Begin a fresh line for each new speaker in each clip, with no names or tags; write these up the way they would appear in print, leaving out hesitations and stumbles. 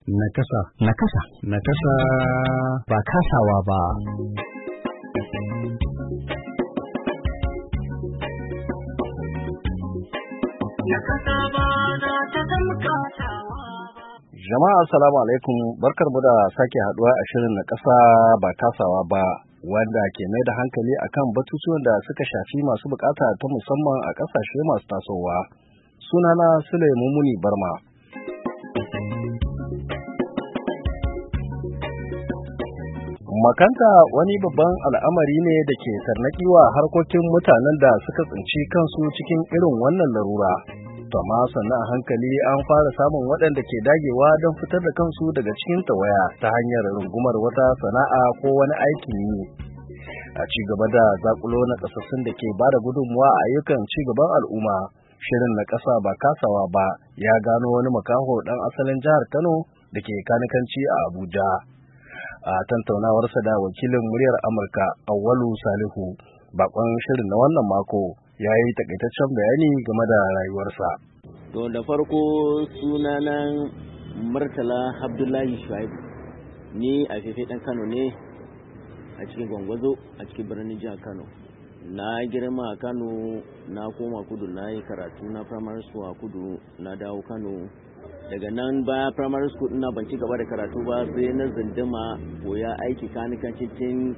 Nakasa.
Nakasa.
Nakasa.
Ba kasawa ba.
Jama'a assalamu alaikum, barkarmu da sake haduwa a shirin na ƙasa ba kasawa ba, wanda ke mai da hankali akan batutuwan da suka shafi masu bukata ta musamman a ƙasashe masu tasowa. Sunana Sule Mumuni Barma. Makanta wani babban al'amari ne da ke tarnaƙi wa harkokin mutanen da suka tsinci kansu cikin irin wannan larura. Amma sannan a hankali an fara samun waɗanda ke dagewa don fitar da kansu daga cikin tawaya ta hanyar rungumar wata sana'a ko wani aikin yi. A ci gaba da zakulo na kasassun da ke bada gudunmuwa a ayyukan ci gaban al'umma, shirin na ƙasa ba kasawa ba ya gano wani makaho ɗan asalin jihar Kano da ke kanikanci a Abuja. A tantaunawarsa da wakilin muryar Amurka Auwalu Salihu, bakon shirin na wannan mako ya yi takaitaccen bayani game da rayuwarsa.
To da farko sunanan Murtala Abdullahi Shuaibu, ni a fefe ɗan Kano ne a cikin Gwangwazo a cikin birnin jihar Kano. Na girma a Kano, na koma kudu, na yi karatu na primary school a kudu, na dawo Kano. Daga nan baya primary school ina ban ci gaba da karatu ba, sai na zindima koya aiki kanikan cikin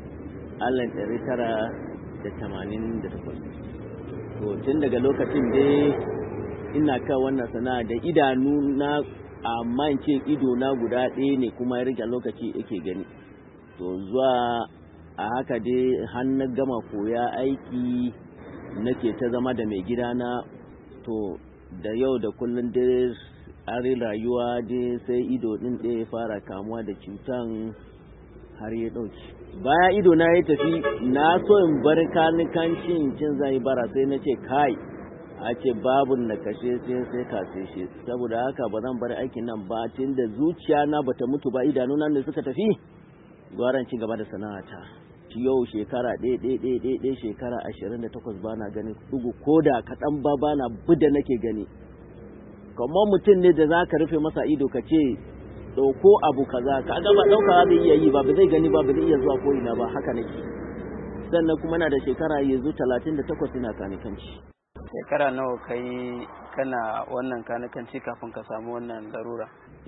1988. To tun daga lokacin dai ina kan wannan sana'a da idanu na, amma in ce ido na guda ɗaya ne kuma ya rage lokaci yake gani. To zuwa a haka dai har na gama koya aiki nake ta zama da mai gidana. To da yau da kullum dai are rayuwa dai sai ido ɗin ɗaya ya fara kamuwa da cutan har ya ɗauki. Baya ido na ya tafi, na so in bar kanikancin cin zai bara, sai na ce kai, a ce babu na kashe sai kashe shi, saboda haka ba zan bar aikin nan ba, tun da zuciya na bata mutu ba, idanuna ne suka tafi, gwaran ci gaba da sana'ata. Yau shekara ɗaya shekara 28 ba na gani ɗugu, ko da kaɗan ba na buda nake gani. Kamar mutum ne da za ka rufe masa ido ka ce ɗauko abu kaza, ka ga ba ɗaukawa zai iya yi ba zai gani ba zai iya zuwa ko ina ba, haka nake. Sannan kuma na da shekara yanzu 38 ina kanikanci.
Shekara nawa kai kana wannan kanikanci kafin ka samu wannan larura?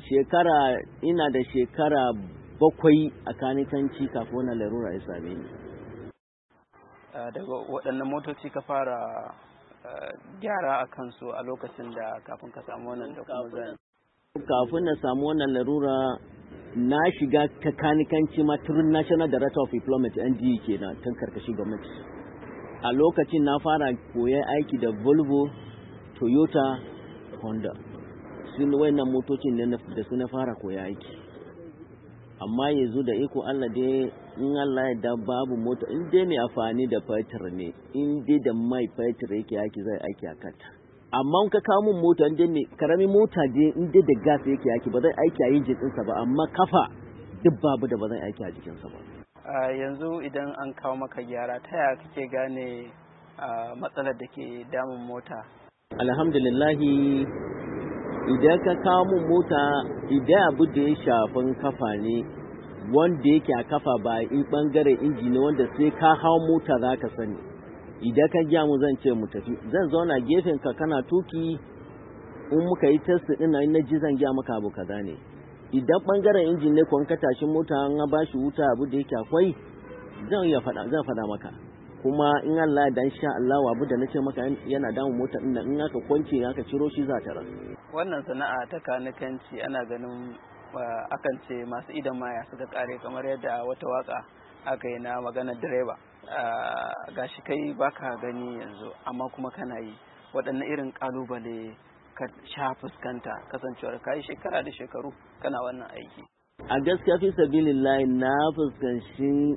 Ina da shekara 7 a kanikanci kafin wannan larura ya same ni.
Daga waɗannan motoci ka fara gyara a kansu a lokacin da kafin ka samu wannan da kuma zai?
Kafin na samu wannan larura na shiga ta kanikanci ma through National Director of Employment NDE kenan, tun karkashin gwamnati. A lokacin na fara koyan aiki da Volvo, Toyota, Honda. Sun wayannan motocin ne da su na fara koyan aiki. Amma yanzu da iko Allah dai, in Allah ya da babu mota, in dai mai amfani da fetur ne, in dai da mai fetur yake aiki zai aiki a kanta. Amma in ka kawo min mota, in dai mai karamin mota dai, in dai da gas yake aiki ba zai aiki a injin ɗinsa ba, amma kafa duk babu da ba zai aiki a jikinsa ba.
Yanzu idan an kawo maka gyara, ta yaya kake gane matsalar da ke damun mota?
Alhamdulillahi, idan ka kawo min mota, idan abu da ya shafin kafa ne, wanda yake a kafa ba in bangaren inji ne wanda sai ka hau mota za ka sani. Idan ka gya mu zan ce mu tafi, zan zauna gefen ka kana tuki, in muka yi test din na ji zan gya maka abu kaza ne. Idan bangaren injin ne ko ka tashi mota an ba shi wuta abu da yake akwai, zan faɗa maka. Kuma in Allah ya dan sha Allah abu da nace maka yana damun mota din in aka kwance aka ciro shi za ta rasu.
Wannan sana'a ta kanikanci ana ganin akan ce masu idan maya suka kare, kamar yadda wata waka aka yi na maganar direba. Gashi kai baka gani yanzu amma kuma kana yi, waɗanne irin kalubale ka sha fuskanta kasancewar kai shekara da shekaru kana wannan aiki?
A gaskiya fi sabilillahi na fuskanci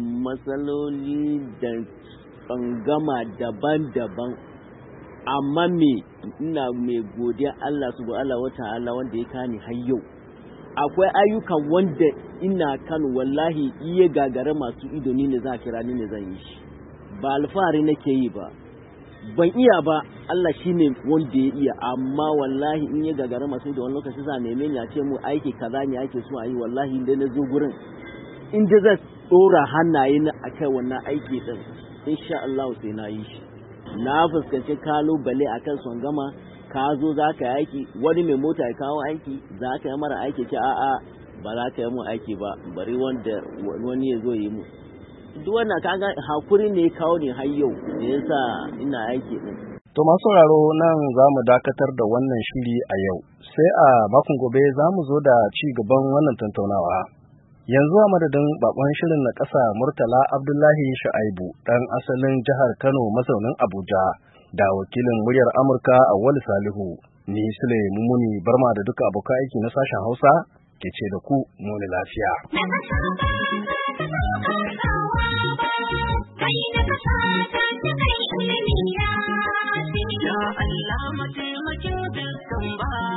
matsaloli da tsangama daban-daban, amma ina mai godiya Allah subhanahu wata'ala wanda ya kani har yau. Akwai ayyukan wanda ina kan wallahi iya gagara masu ido ne za a kira ni ne zan yi shi, ba alfahari nake yi ba, ban iya ba, Allah shine wanda ya iya, amma wallahi in ya gagara masu da wani lokaci za neme ni a ce mu aiki kaza ne ake so a yi, wallahi inda na zo gurin inda zan dora hannaye na akai wannan aiki din insha Allah sai na yi shi. Na fuskanci kalubale akan son gama, ka zo za ka yi aiki, wani mai mota ya kawo aiki, za ka yi mara aiki ce a'a ba za ka yi mu aiki ba, bari wani ya zo yi mu. Duk wannan kaga hakuri ne kawo ne har yau da yasa ina aiki din.
To masu sauraro nan za mu dakatar da wannan shiri a yau, sai a makon gobe za mu zo da ci gaban wannan tattaunawa. Yanzu a madadin bakon shirin na ƙasa Murtala Abdullahi Shu'aibu ɗan asalin jihar Kano mazaunin Abuja da wakilin muryar Amurka Auwalu Salihu, ni Sule Mumuni Barma da duka abokan aiki na sashen Hausa ke ce da ku muni lafiya.
Ya Allah mataimakin dukkan ba